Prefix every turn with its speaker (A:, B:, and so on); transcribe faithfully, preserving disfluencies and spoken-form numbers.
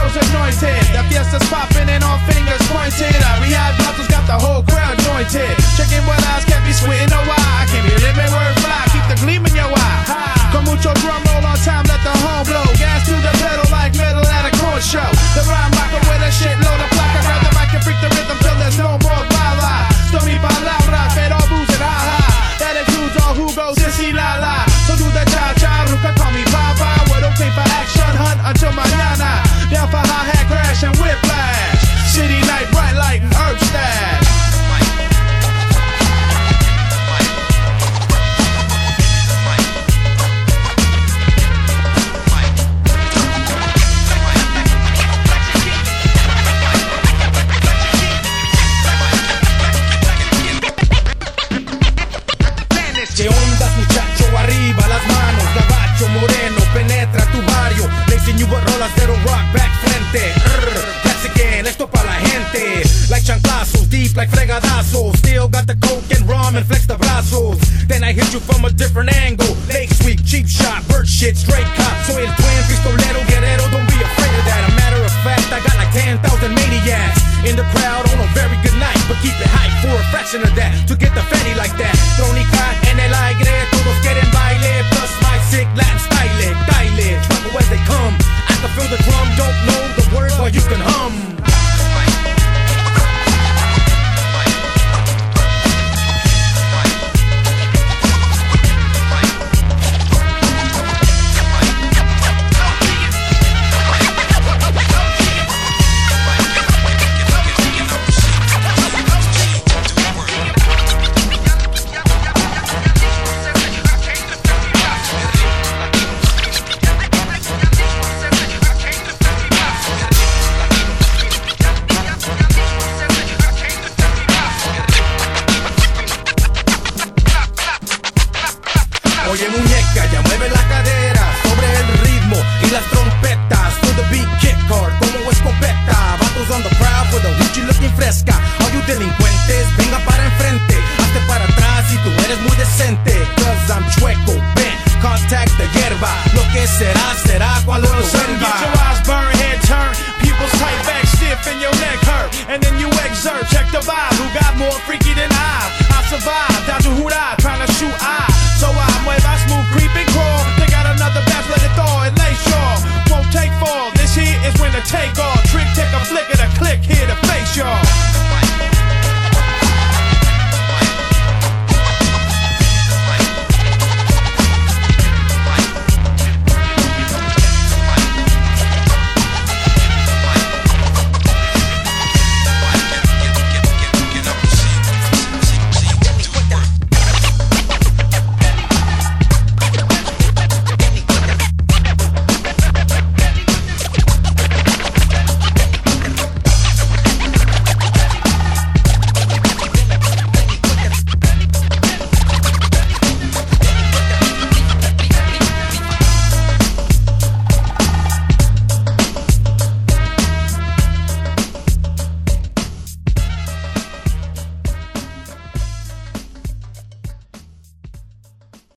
A: girls anointed. The fiesta's popping and all fingers pointed. Our rehab bottles got the whole crowd jointed. Checking what eyes can't be sweating no why. I can't hear every word fly. Keep the gleam in your eye. Con mucho drum roll on time, let the horn blow. Gas to the pedal like metal at a corn show. The rhyme rocker with a shitload of placa. Grab the mic and freak the rhythm till there's no more bala. Stormy palabra, pero booze and ha-ha. That includes all who goes sissy la la. So do the cha-cha, Ruka call me Papa. We're okay for action, hunt until mañana. Down for hi-hat crash and whiplash. City night, bright light and herb stash.
B: ¿Qué ondas, muchacho? Arriba las manos, gabacho moreno, penetra tu barrio. Lazy New rolas de rock back frente. Rrr, that's again, esto pa' la gente. Like chanclazos, deep like fregadazos. Still got the coke and rum and flex the brazos. Then I hit you from a different angle. Lake sweep, cheap shot, bird shit, straight cop. Soy el twin, pistolero, guerrero, don't be afraid of that. A matter of fact, I got like ten thousand maniacs in the crowd on a very good night. But keep it hype for a fraction of that. To get the fatty like that. Trónica en el aire, todos quieren baile. Plus my sick Latin style, style. Trouble as they come. I can feel the drum, don't know the words, but you can hum. Oye muñeca, ya mueve la cadera sobre el ritmo y las trompetas. To the beat, kick hard como escopeta. Vatos on the prowl for the Gucci looking fresca. All you delincuentes, venga para enfrente. Hazte para atrás si tú eres muy decente. Cause I'm chueco, bent, contact the hierba. Lo que será, será cuando lo vuelva.
A: Get your eyes burn, head turn. Pupils tight back, stiff and your neck hurt. And then you exert, check the vibe. Who got more freaky than I? I survived, down to Hura, trying to shoot I.